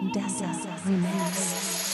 Dessa Remix.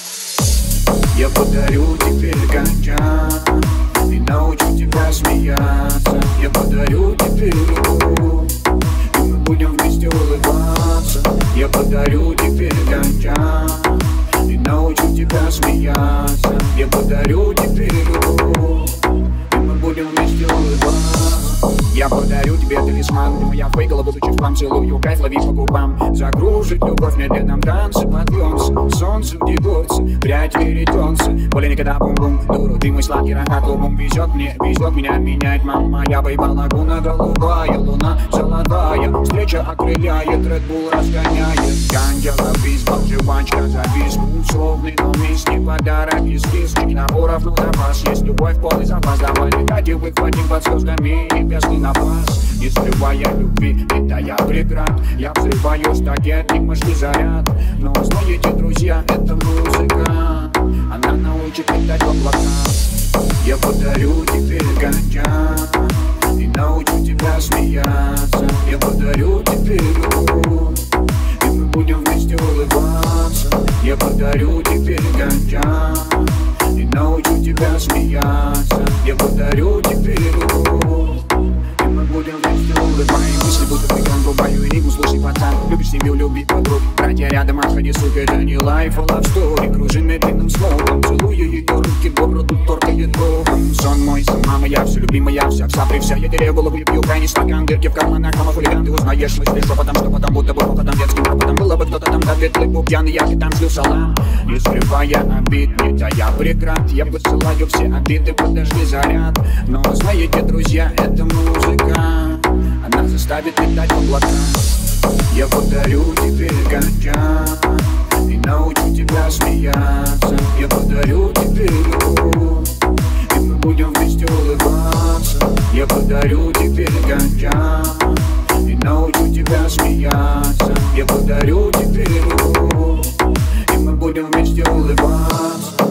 Я подарю тебе гончар и научу тебя смеяться. Я подарю тебе любовь, и мы будем вместе улыбаться. Я подарю тебе гончар и научу тебя смеяться. Я подарю тебе любовь, и мы будем вместе улыбаться. Я подарю тебе талисман, ты моя фейкала, будучи в план. Целую кайф, лови по губам. Загружит любовь в медленном танце. Подъемся, солнце вдевается, прядь перейдется. Более никогда бум-бум, дуру, ты мой сладкий рахат. Лбом везет мне, везет меня, меняет мама моя. Бейба лагуна голубая, луна золотая. Встреча окрыляет, Red Bull разгоняет. Ангела бейсбол, жвачка завис. Условный, но вместе подарок из кисточки. Наборов, ну запас, есть любовь, полный запас. Давай летать и выхватим под звездами. Небесный напас, не скрывая любви, это я преград. Я взрываю стакетник, мощный заряд. Но знаете, друзья, это музыка, она научит летать в облаках. Я подарю тебе гончар и научу тебя смеяться. Я подарю тебе любовь, и мы будем вместе улыбаться. Я подарю тебе гончар и научу тебя смеяться. Я подарю тебе любовь, и мы будем вместе улыбаем. Мысли будто прикон, рубаю энигму, слушай, пацан. Любишь семью, люби подруг. Братья рядом, отходи, сука, это не лайф, а love story. Кружим медленным словом, целую ее руки, бороду торкает боком. Сон мой, сама моя, все любимая, вся сапри, вся я теряю голову, пью крайний стакан. Дырки в карманах, мама хулиган, ты узнаешь мысли шепотом, что потом, будто бы опытом детским ропотом. Было бы кто-то там, да ветлый был пьяный, я и там жду салам. Не скрывая обид, не тая преград. Я посылаю все обиды, подожди заряд. Но знаете, друзья, это музыка, она заставит летать в облаках. Я подарю тебе гончар и научу тебя смеяться. Я подарю тебе любовь, и мы будем вместе улыбаться. Я подарю тебе гончар и научу тебя смеяться. Я подарю тебе любовь, и мы будем вместе улыбаться.